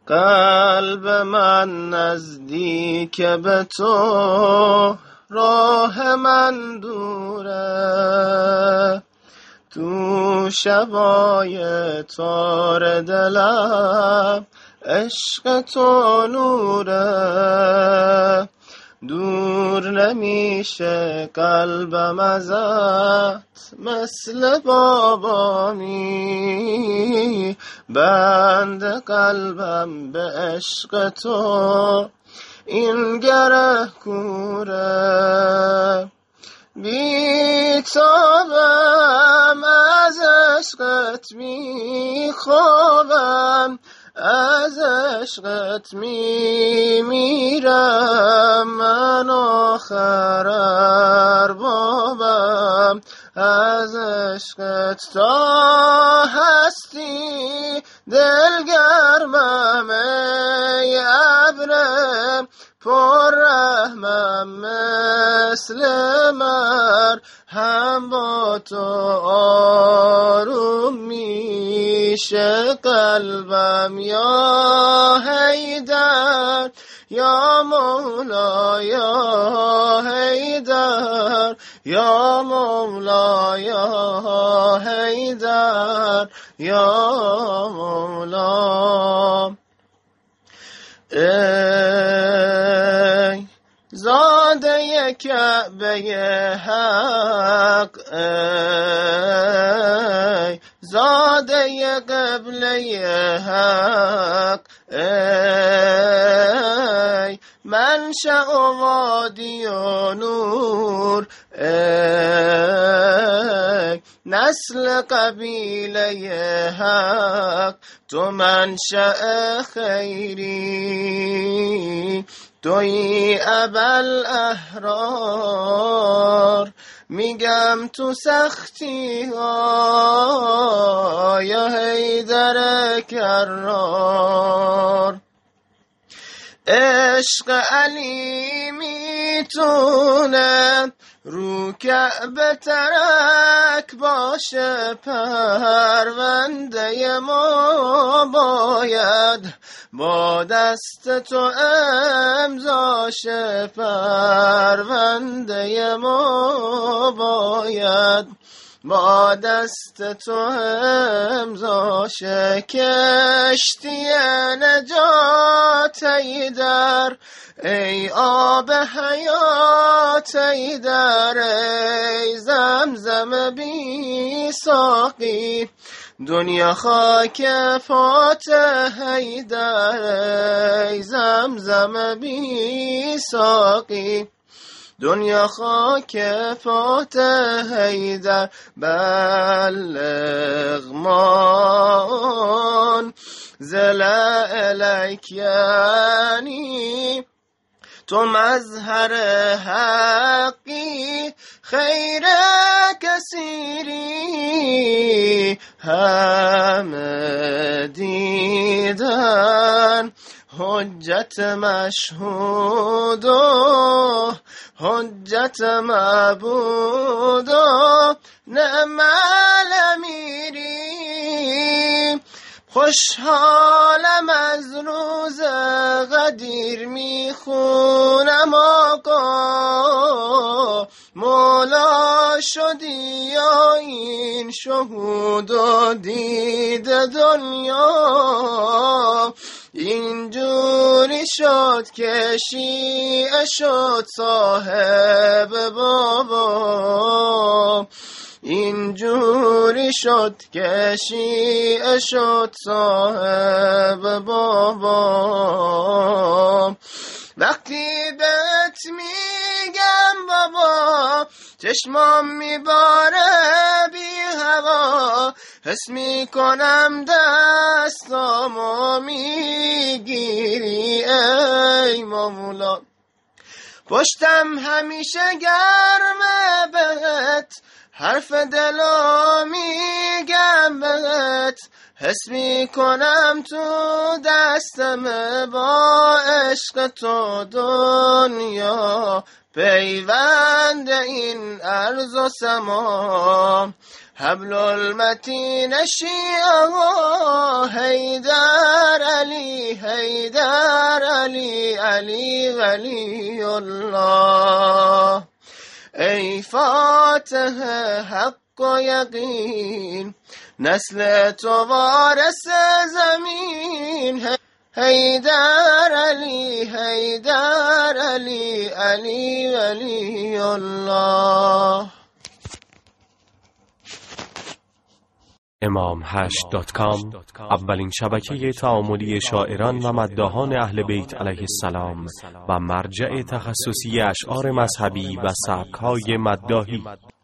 قلب من نزدیک به تو، راه من دوره. تو شبای تار دلم عشق تو نوره. دور نمیشه قلبم ازت مثل بابامی. بند قلبم به عشق تو این گره کوره. بیتابم از عشقت میخوابم، از عشقت میمیرم. من آخر اربابم از عشقت. تا هستی دلگرمم ای ابر پر رحمم مثل هم با تو آروم میشه قلبم. یا حیدر یا مولا یا حیدر یا مولا یا حیدر یا مولا. ای زاده کعبه حق، ای زاده قبله حق، ای منشأ و وادی و نور، ای نسل قبیله حق. تو منشأ خیری، توی ابوالاحرار. میگم تو سختی ها یا حیدر کرار. عشق علی میتونه رو کعبه ترک باشه. پرونده ما باید با دست تو امضاشه. پرونده ما باید با دست تو امضاشه. کشتی نجات ایدر، ای آب حیات ایدر، ای زمزم بی ساقی. دنیا خاک فاتح ایدر، ای زمزم بی ساقی. دنیا خاک فاتح ایدر. بلغ من زل الیک، یعنی تو مظهر حقی، خیر کثیری همه دیدن. حجت مشهود و حجت معبود و نعم الامیری. خوشحالم از روز غدیر، میخونم آقا مولا شدی یا این شهود و دید دنیا. اینجوری شد که شیعه شد صاحب بابا. اینجوری شد که شیعه شد صاحب بابا. وقتی بهت میگم بابا چشمام میباره بی هوا. حس میکنم دستامو میگیری ای مولا. پشتم همیشه گرمه بهت، حرف دلو میگم بهت. حس میکنم تو دستم با عشق تو دنیا. پیوند این ارض و سما، حبل المتین شیعه حیدر علی علی حیدر علی علی ولی الله. ای فاتح حق و یقین نسل تو وارث زمین. حیدر علی حیدر علی علی ولی الله. imam8.com اولین شبکه تعاملی شاعران و مداحان اهل بیت علیه السلام و مرجع تخصصی اشعار مذهبی و سبک‌های مداحی.